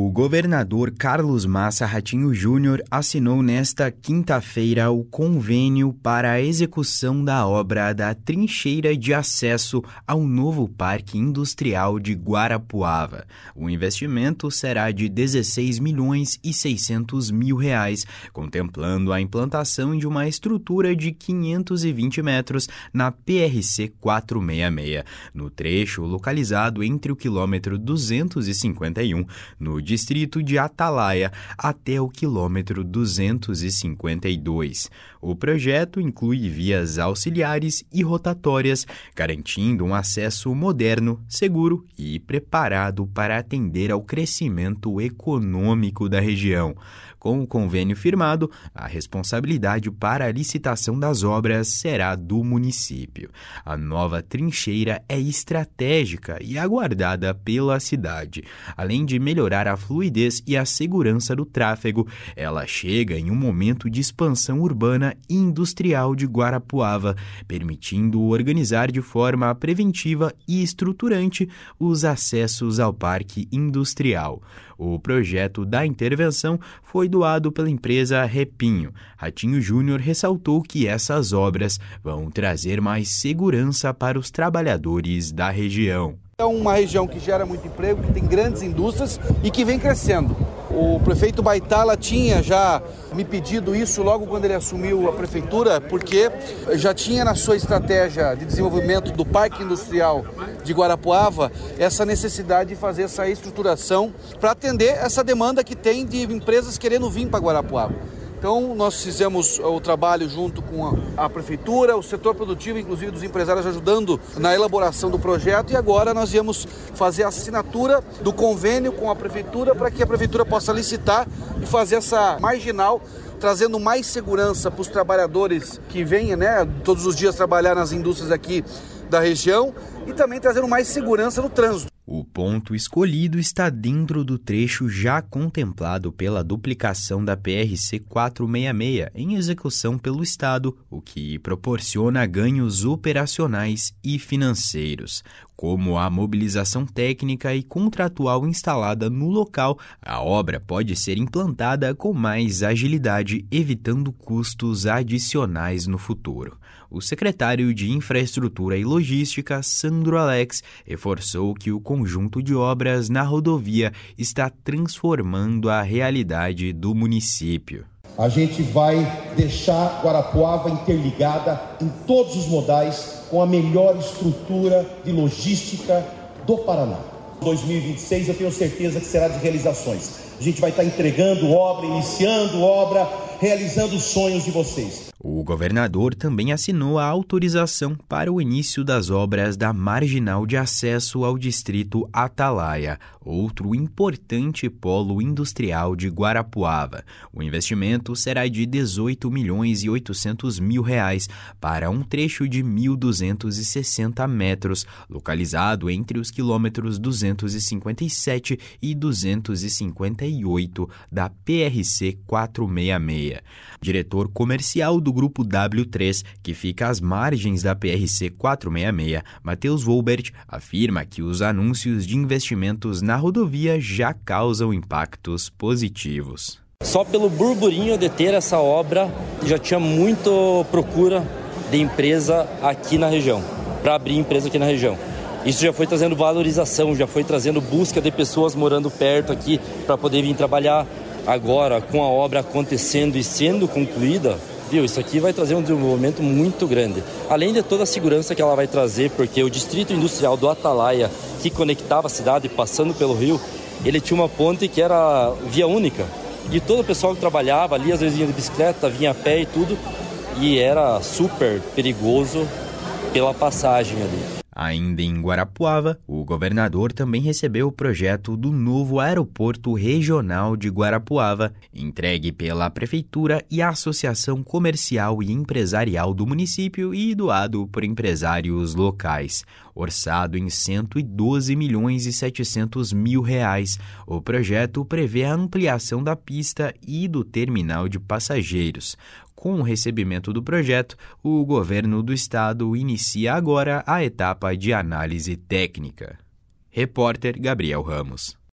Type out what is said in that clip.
O governador Carlos Massa Ratinho Júnior assinou nesta quinta-feira o convênio para a execução da obra da trincheira de acesso ao novo Parque Industrial de Guarapuava. O investimento será de R$16.600.000, contemplando a implantação de uma estrutura de 520 metros na PRC 466, no trecho localizado entre o quilômetro 251, no distrito de Atalaia, até o quilômetro 252. O projeto inclui vias auxiliares e rotatórias, garantindo um acesso moderno, seguro e preparado para atender ao crescimento econômico da região. Com o convênio firmado, a responsabilidade para a licitação das obras será do município. A nova trincheira é estratégica e aguardada pela cidade. Além de melhorar a fluidez e a segurança do tráfego, ela chega em um momento de expansão urbana e industrial de Guarapuava, permitindo organizar de forma preventiva e estruturante os acessos ao parque industrial. O projeto da intervenção foi doado pela empresa Repinho. Ratinho Júnior ressaltou que essas obras vão trazer mais segurança para os trabalhadores da região. É uma região que gera muito emprego, que tem grandes indústrias e que vem crescendo. O prefeito Baitala tinha já me pedido isso logo quando ele assumiu a prefeitura, porque já tinha na sua estratégia de desenvolvimento do Parque Industrial de Guarapuava essa necessidade de fazer essa estruturação para atender essa demanda que tem de empresas querendo vir para Guarapuava. Então, nós fizemos o trabalho junto com a prefeitura, o setor produtivo, inclusive dos empresários ajudando na elaboração do projeto, e agora nós íamos fazer a assinatura do convênio com a prefeitura para que a prefeitura possa licitar e fazer essa marginal, trazendo mais segurança para os trabalhadores que vêm, todos os dias trabalhar nas indústrias aqui da região, e também trazendo mais segurança no trânsito. O ponto escolhido está dentro do trecho já contemplado pela duplicação da PRC 466 em execução pelo Estado, o que proporciona ganhos operacionais e financeiros. Como a mobilização técnica e contratual instalada no local, a obra pode ser implantada com mais agilidade, evitando custos adicionais no futuro. O secretário de Infraestrutura e Logística, Sandro Alex, reforçou que o conjunto de obras na rodovia está transformando a realidade do município. A gente vai deixar Guarapuava interligada em todos os modais com a melhor estrutura de logística do Paraná. 2026 eu tenho certeza que será de realizações. A gente vai estar entregando obra, iniciando obra, realizando os sonhos de vocês. O governador também assinou a autorização para o início das obras da marginal de acesso ao distrito Atalaia, outro importante polo industrial de Guarapuava. O investimento será de R$18.800.000 para um trecho de 1.260 metros, localizado entre os quilômetros 257 e 258 da PRC 466. Diretor comercial do Grupo W3, que fica às margens da PRC 466, Matheus Wolbert, afirma que os anúncios de investimentos na rodovia já causam impactos positivos. Só pelo burburinho de ter essa obra, já tinha muita procura de empresa aqui na região, para abrir empresa aqui na região. Isso já foi trazendo valorização, já foi trazendo busca de pessoas morando perto aqui para poder vir trabalhar. Agora, com a obra acontecendo e sendo concluída, isso aqui vai trazer um desenvolvimento muito grande. Além de toda a segurança que ela vai trazer, porque o distrito industrial do Atalaia, que conectava a cidade passando pelo rio, ele tinha uma ponte que era via única. E todo o pessoal que trabalhava ali, às vezes vinha de bicicleta, vinha a pé e tudo, e era super perigoso pela passagem ali. Ainda em Guarapuava, o governador também recebeu o projeto do novo aeroporto regional de Guarapuava, entregue pela Prefeitura e a Associação Comercial e Empresarial do município e doado por empresários locais. Orçado em R$112.700.000, o projeto prevê a ampliação da pista e do terminal de passageiros. Com o recebimento do projeto, o governo do estado inicia agora a etapa de análise técnica. Repórter Gabriel Ramos.